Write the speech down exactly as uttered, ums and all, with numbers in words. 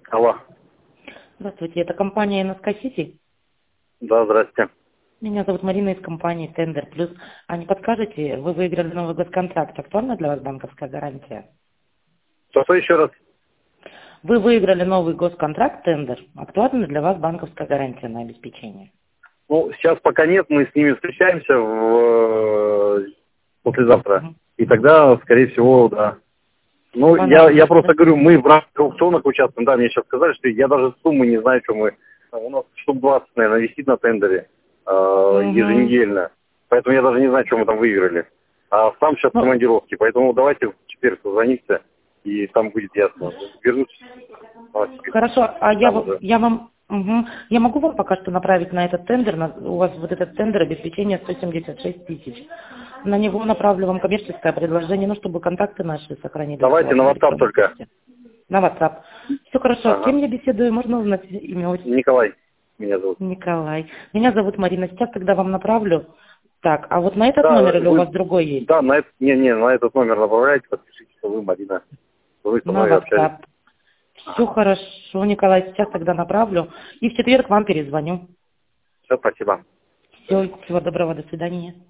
Алло. Здравствуйте, это компания эн эс ка Сити. Да, здрасте. Меня зовут Марина из компании Тендер Плюс. А не подскажете, вы выиграли новый госконтракт. Актуальна для вас банковская гарантия? Что еще раз? Вы выиграли новый госконтракт Тендер. Актуальна для вас банковская гарантия на обеспечение? Ну, сейчас пока нет, мы с ними встречаемся в... послезавтра. Угу. И тогда, скорее всего, да. Ну, я, Понятно. я просто говорю, мы в рамках аукционах участвуем. Да, мне сейчас сказали, что я даже суммы не знаю, что мы... У нас штук двадцать, наверное, висит на тендере э, Угу. еженедельно. Поэтому я даже не знаю, что мы там выиграли. А сам сейчас в Ну, командировке. Поэтому давайте в четверг созвонимся, и там будет ясно. Вернусь. А, теперь хорошо, а я, там в- уже. я вам... Угу. Я могу вам пока что направить на этот тендер, на- у вас вот этот тендер обеспечения сто семьдесят шесть тысяч. На него направлю вам коммерческое предложение, ну, чтобы контакты наши сохранились. Давайте на WhatsApp только. На WhatsApp. Все хорошо. С Ага. кем я беседую? Можно узнать имя, отчество? Николай меня зовут. Николай. Меня зовут Марина. Сейчас тогда вам направлю. Так, а вот на этот Да, номер или у вы, вас другой есть? да, на, этот, не, не, на этот номер направляйте, подпишите, что вы, Марина. Вы со На мной общались. WhatsApp. Все хорошо, Николай. Сейчас тогда направлю. И в четверг вам перезвоню. Все, спасибо. Все, всего доброго, до свидания.